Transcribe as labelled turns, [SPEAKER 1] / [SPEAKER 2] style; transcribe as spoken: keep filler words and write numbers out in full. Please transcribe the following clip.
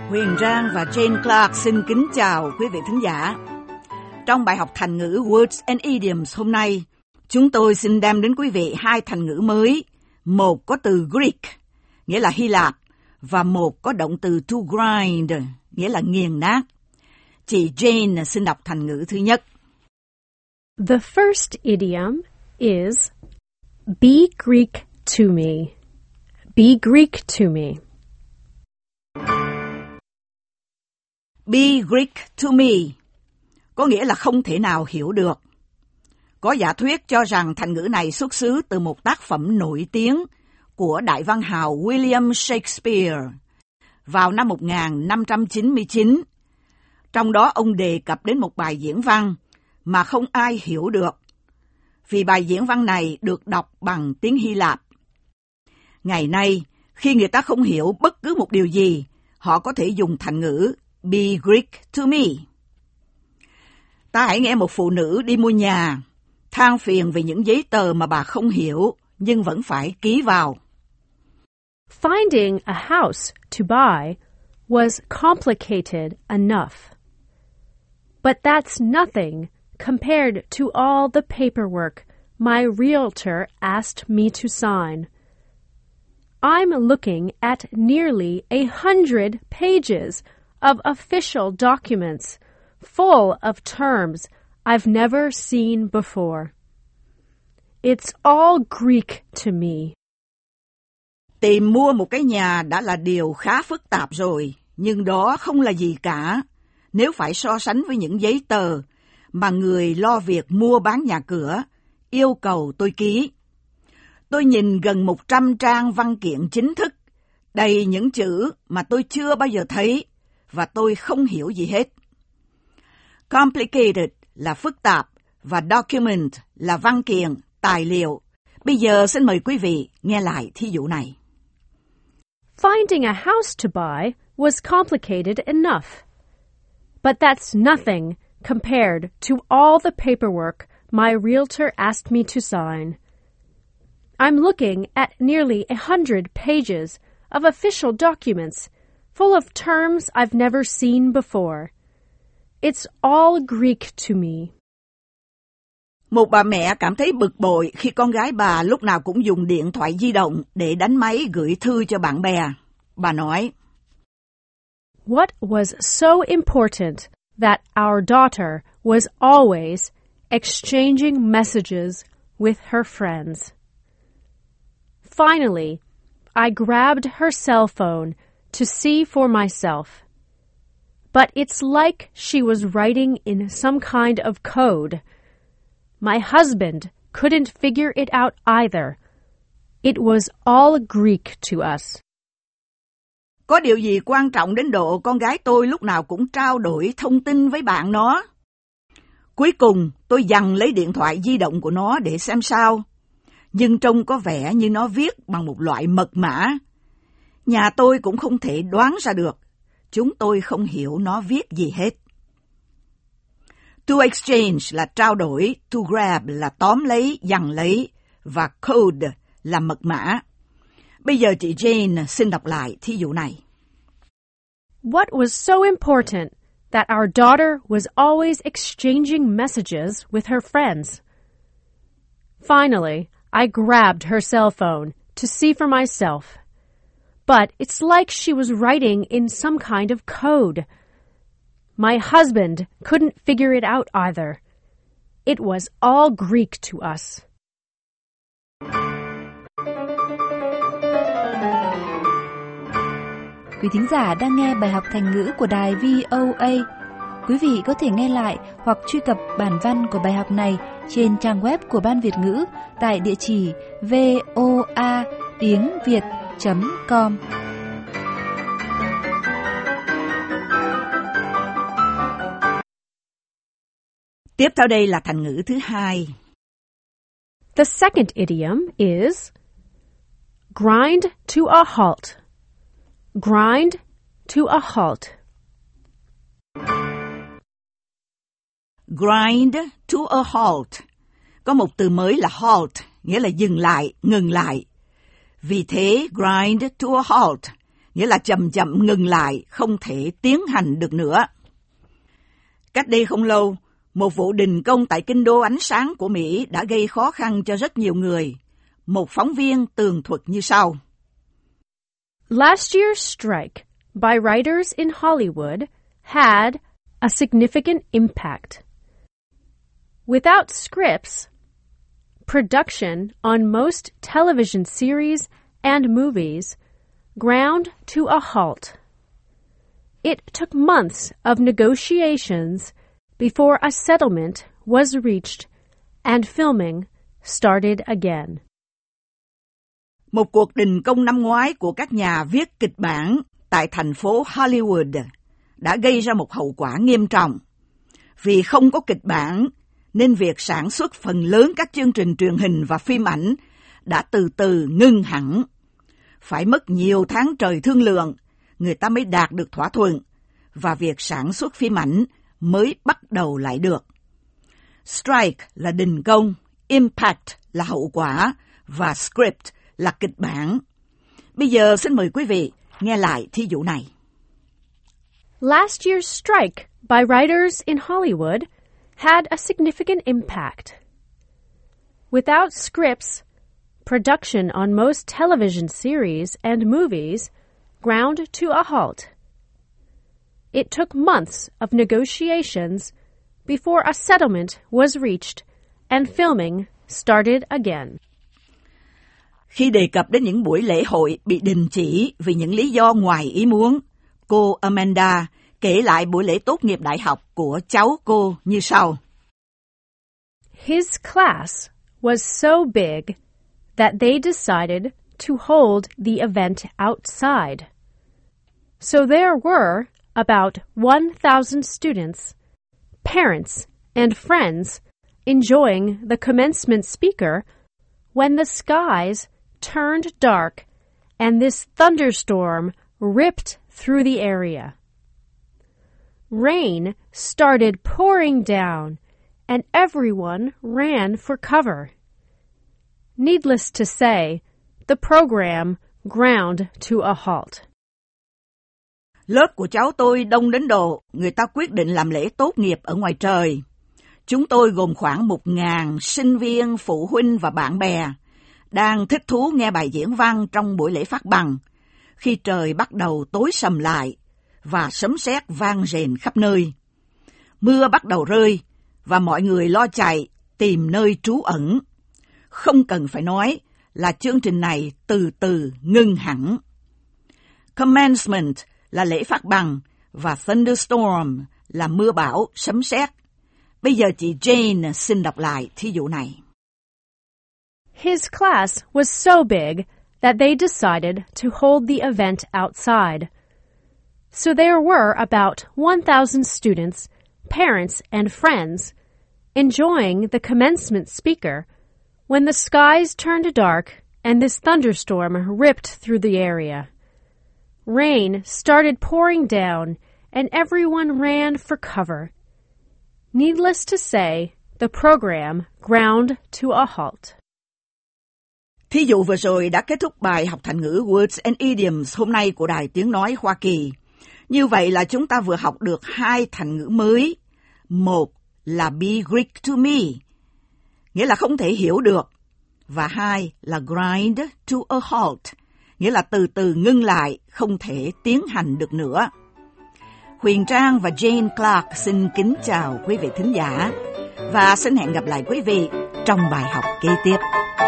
[SPEAKER 1] Huyền Trang và Jane Clark xin kính chào quý vị thính giả. Trong bài học thành ngữ Words and Idioms hôm nay, chúng tôi xin đem đến quý vị hai thành ngữ mới. Một có từ Greek, nghĩa là Hy Lạp, và một có động từ to grind, nghĩa là nghiền nát. Chị Jane xin đọc thành ngữ thứ nhất.
[SPEAKER 2] The first idiom is be Greek to me. Be Greek to me.
[SPEAKER 1] Be Greek to me có nghĩa là không thể nào hiểu được. Có giả thuyết cho rằng thành ngữ này xuất xứ từ một tác phẩm nổi tiếng của đại văn hào William Shakespeare vào năm một nghìn năm trăm chín mươi chín. Trong đó ông đề cập đến một bài diễn văn mà không ai hiểu được, vì bài diễn văn này được đọc bằng tiếng Hy Lạp. Ngày nay, khi người ta không hiểu bất cứ một điều gì, họ có thể dùng thành ngữ Be Greek to me. Ta hãy nghe một phụ nữ đi mua nhà, than phiền về những giấy tờ mà bà không hiểu, nhưng vẫn phải ký vào.
[SPEAKER 2] Finding a house to buy was complicated enough. But that's nothing compared to all the paperwork my realtor asked me to sign. I'm looking at nearly a hundred pages of official documents full of terms I've never seen before. It's all Greek to me.
[SPEAKER 1] Tìm mua một cái nhà đã là điều khá phức tạp rồi, nhưng đó không là gì cả nếu phải so sánh với những giấy tờ mà người lo việc mua bán nhà cửa yêu cầu tôi ký. Tôi nhìn gần một trăm trang văn kiện chính thức, đầy những chữ mà tôi chưa bao giờ thấy và tôi không hiểu gì hết. Complicated là phức tạp và document là văn kiện, tài liệu. Bây giờ xin mời quý vị nghe lại thí dụ này.
[SPEAKER 2] Finding a house to buy was complicated enough. But that's nothing compared to all the paperwork my realtor asked me to sign. I'm looking at nearly a hundred pages of official documents full of terms I've never seen before. It's all Greek to me.
[SPEAKER 1] Một bà mẹ cảm thấy bực bội khi con gái bà lúc nào cũng dùng điện thoại di động để đánh máy gửi thư cho bạn bè. Bà nói,
[SPEAKER 2] What was so important that our daughter was always exchanging messages with her friends? Finally, I grabbed her cell phone to see for myself. But it's like she was writing in some kind of code. My husband couldn't figure it out either. It was all Greek to us.
[SPEAKER 1] Có điều gì quan trọng đến độ con gái tôi lúc nào cũng trao đổi thông tin với bạn nó? Cuối cùng, tôi giằng lấy điện thoại di động của nó để xem sao. Nhưng trông có vẻ như nó viết bằng một loại mật mã. Nhà tôi cũng không thể đoán ra được. Chúng tôi không hiểu nó viết gì hết. To exchange là trao đổi, to grab là tóm lấy, giằng lấy, và code là mật mã. Bây giờ chị Jane xin đọc lại thí dụ này.
[SPEAKER 2] What was so important that our daughter was always exchanging messages with her friends? Finally, I grabbed her cell phone to see for myself. But it's like she was writing in some kind of code. My husband couldn't figure it out either. It was all Greek to us.
[SPEAKER 3] Quý thính giả đang nghe bài học thành ngữ của đài vê o a. Quý vị có thể nghe lại hoặc truy cập bản văn của bài học này trên trang web của Ban Việt ngữ tại địa chỉ voa tiếng việt chấm com.
[SPEAKER 1] Tiếp theo đây là thành ngữ thứ hai.
[SPEAKER 2] The second idiom is grind to a halt. Grind to a halt.
[SPEAKER 1] Grind to a halt. Có một từ mới là halt, nghĩa là dừng lại, ngừng lại. Vì thế, grind to a halt nghĩa là chậm chậm ngừng lại, không thể tiến hành được nữa. Cách đây không lâu, một vụ đình công tại kinh đô ánh sáng của Mỹ đã gây khó khăn cho rất nhiều người. Một phóng viên tường thuật như sau.
[SPEAKER 2] Last year's strike by writers in Hollywood had a significant impact. Without scripts, production on most television series and movies ground to a halt. It took months of negotiations before a settlement was reached and filming started again.
[SPEAKER 1] Một cuộc đình công năm ngoái của các nhà viết kịch bản tại thành phố Hollywood đã gây ra một hậu quả nghiêm trọng. Vì không có kịch bản, nên việc sản xuất phần lớn các chương trình truyền hình và phim ảnh đã từ từ ngưng hẳn. Phải mất nhiều tháng trời thương lượng, người ta mới đạt được thỏa thuận, và việc sản xuất phim ảnh mới bắt đầu lại được. Strike là đình công, impact là hậu quả, và script là kịch bản. Bây giờ xin mời quý vị nghe lại thí dụ này.
[SPEAKER 2] Last year's strike by writers in Hollywood had a significant impact. Without scripts, production on most television series and movies ground to a halt. It took months of negotiations before a settlement was reached and filming started again.
[SPEAKER 1] Khi đề cập đến những buổi lễ hội bị đình chỉ vì những lý do ngoài ý muốn, cô Amanda kể lại buổi lễ tốt nghiệp đại học của cháu cô như sau.
[SPEAKER 2] His class was so big that they decided to hold the event outside. So there were about one thousand students, parents, and friends enjoying the commencement speaker when the skies turned dark and this thunderstorm ripped through the area. Rain started pouring down and everyone ran for cover. Needless to say, the program ground to a halt.
[SPEAKER 1] Lớp của cháu tôi đông đến độ người ta quyết định làm lễ tốt nghiệp ở ngoài trời. Chúng tôi gồm khoảng một ngàn sinh viên, phụ huynh và bạn bè đang thích thú nghe bài diễn văn trong buổi lễ phát bằng khi trời bắt đầu tối sầm lại và sấm sét vang rền khắp nơi. Mưa bắt đầu rơi và mọi người lo chạy tìm nơi trú ẩn. Không cần phải nói là chương trình này từ từ ngưng hẳn. Commencement là lễ phát bằng và thunderstorm là mưa bão, sấm sét. Bây giờ chị Jane xin đọc lại thí dụ này.
[SPEAKER 2] His class was so big that they decided to hold the event outside. So there were about one thousand students, parents, and friends enjoying the commencement speaker when the skies turned dark and this thunderstorm ripped through the area. Rain started pouring down and everyone ran for cover. Needless to say, the program ground to a halt.
[SPEAKER 1] Thí dụ vừa rồi đã kết thúc bài học thành ngữ Words and Idioms hôm nay của Đài Tiếng Nói Hoa Kỳ. Như vậy là chúng ta vừa học được hai thành ngữ mới. Một là be Greek to me, nghĩa là không thể hiểu được. Và hai là grind to a halt, nghĩa là từ từ ngưng lại, không thể tiến hành được nữa. Huyền Trang và Jane Clark xin kính chào quý vị thính giả và xin hẹn gặp lại quý vị trong bài học kế tiếp.